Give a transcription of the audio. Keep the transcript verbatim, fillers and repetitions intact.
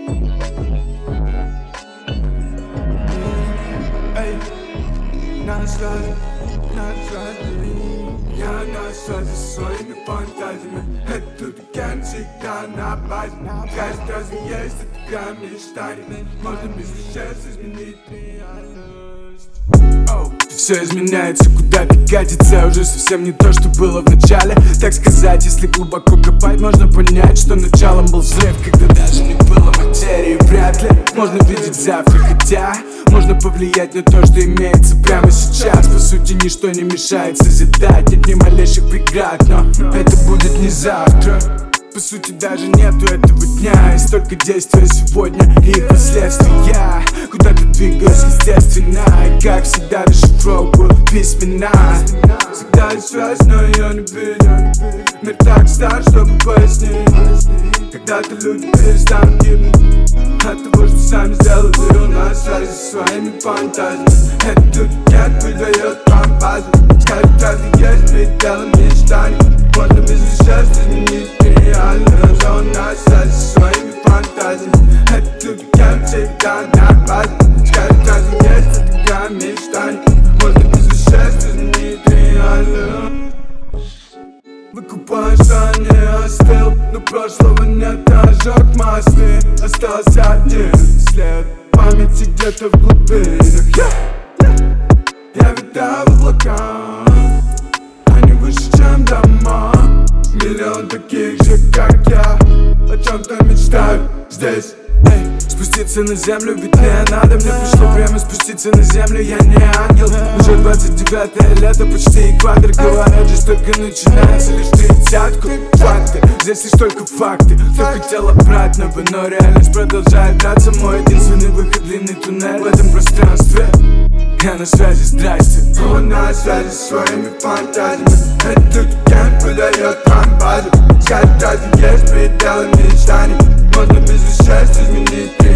Эй, на связи, на связи. Я на связи со своими фантазиями. Этот уикенд всегда на базе. Каждый раз есть такая мечта. Можно без веществ изменить реальность. Oh. Все изменяется, куда-то катится. Уже совсем не то, что было в начале. Так сказать, если глубоко копать, можно понять, что началом был взрыв, когда даже не было материи. Вряд ли можно видеть завтра, хотя можно повлиять на то, что имеется прямо сейчас. По сути, ничто не мешает созидать, нет ни малейших преград, но это будет не завтра. По сути, даже нету этого дня, и столько действия сегодня и их последствия. Куда-то двигаюсь естественно, и как всегда расшифровываю письмена. Всегда есть связь, но ее не видно. Мир так стар, чтобы пояснить. Когда-то люди перестанут гибнуть от того, что сами сделали. У нас связи со своими фантазиями. Этот уикенд выдает вам базу. Скажет, каждый есть пределы мечтаний. Можно без веществ изменить реальность. А у нас связи со своими фантазиями. Этот уикенд всегда на базе. Скажет, каждый есть такая мечтаний. Можно без веществ изменить реальность. Выкупаю, что не остыл, но прошлого нет, ожог мосты. Остался один след памяти где-то в глубинах. yeah. Я витаю в облаках, они выше, чем дома. Миллион таких же, как я, о чем-то мечтают здесь. Эй, спуститься на землю, ведь мне надо. Мне пришло время спуститься на землю, я не ангел. Уже двадцать девятое лето, почти экватор. Говорят же, только начинается лишь тридцатку. Факты, здесь лишь только факты. Кто хотел обратного, но реальность продолжает драться. Мой единственный выход, длинный туннель в этом пространстве. Я на связи, здрасте. Он на связи со своими фантазиями. Этот уикенд выдает вам базу. Скажет, разве есть пределы мечтаний. Можно без веществ изменить